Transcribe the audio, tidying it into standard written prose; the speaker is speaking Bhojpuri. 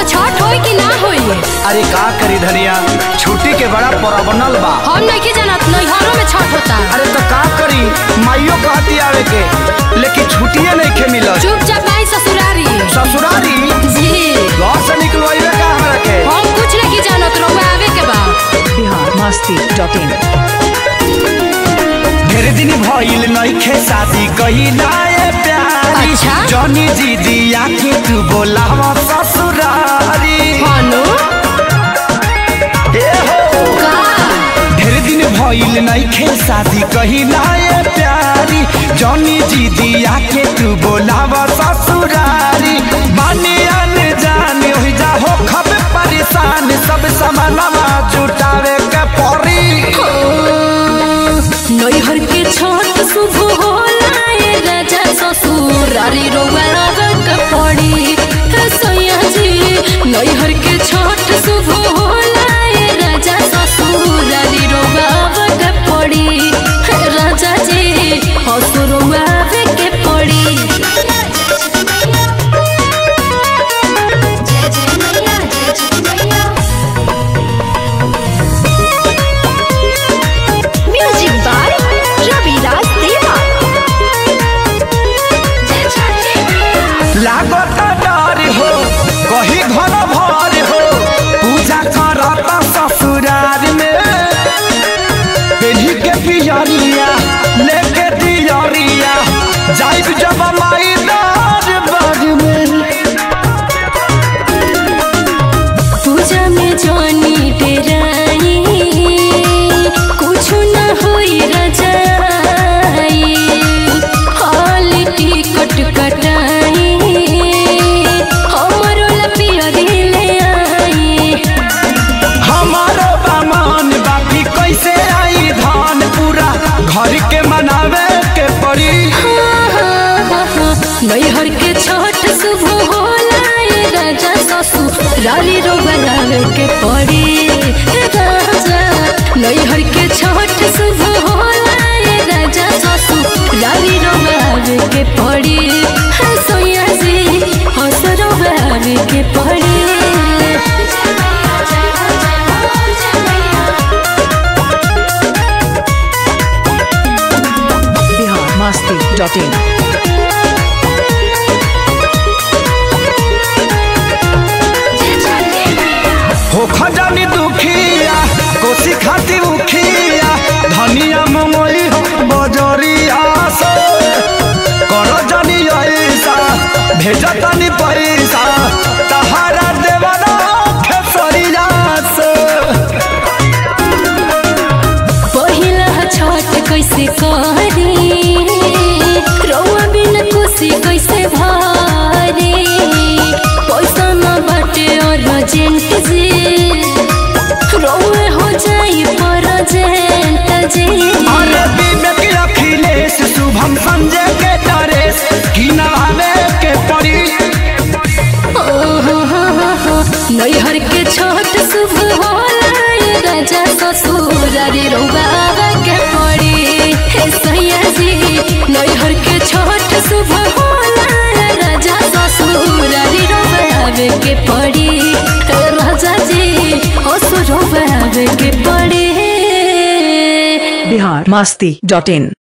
तो छठ होई कि ना होई? अरे का करी धनिया, छुट्टी के बड़ा प्रॉब्लम बा। हम नहीं जानत नैहरों में छठ होता। अरे तो का करी, माइयो कहती आवे के, लेकिन छुट्टिए नहीं के मिलत। चुपचाप आई ससुरारी। ससुरारी? जी। घर से निकलवाइबे का हमरा के? हम कुछ नहीं जानत, रउआ आवे के बा। biharmasti.in ढेर दिन भइल नइखे शादी कहिला ए प्यारी। अच्छा? जनी दीदिया के तू बोलावा ससुरारी। हानो ए हो का ढेर दिन भइल नइखे शादी कहिला ए प्यारी। जनी दीदिया के तू बोलावा ससुरारी। बानी आने जाने हो जा हो खब परेशान, सब सामानवा जुटावे के पड़ी। नैहर के छठ शुभ होला ए राजा ससुरारी रउआ आवे के पड़ी। हे सैया जी नैहर के छठ शुभ होला ए राजा ससुरारी रउआ आवे के पड़ी। हे राजा जी हसुरउआ आवे के पड़ी। म्यूजिक बाय रविराज देवा। लागत डर हो कही घर भर हो, पूजा करता ससुरार में। पेढ़ी के पियरिया लेके दियरिया, जाइब जब माई दरबार में। पूजा में जानी डेराई, कुछ न होई रजाई। हाल टिकट कटाई, हमरो लपियरी ले आई। हमारो बामान बाकी कैसे आई धान, पूरा घर के मनावे के पड़ी। नैहर के छठ शुभ होला ए राजा ससुरारी रउआ आवे के पड़ी। हे राजा नैहर के छठ शुभ होला ए राजा ससुरारी रउआ आवे के पड़ी। हे सैया जी हस रउआ आवे के पड़ी। biharmasti.in हो खजानी दुखिया कोसी खाती उखिया, धनिया मंगोई हो बजरिया से। करो जानी ऐसा भेजा तनी पैसा, तहारा देवरा खेसरिया से। पहिला छठ कैसे करी, रउआ बिन खुशी कैसे भरी। पैसा न बाटे अर्जेंट जी, रउआ हो जाई परजेंट जी। अरे विवेक अखिलेश शुभम संजय के डरेस की नहावे के पड़ी। नैहर के छठ शुभ होला ए राजा ससुरारी रउआ आवे के पड़ी। हे सैया जी नैहर के छठ शुभ होला ए राजा ससुरारी रउआ आवे के पड़ी। हे राजा जी हसुरउआ आवे के पड़ी। biharmasti.in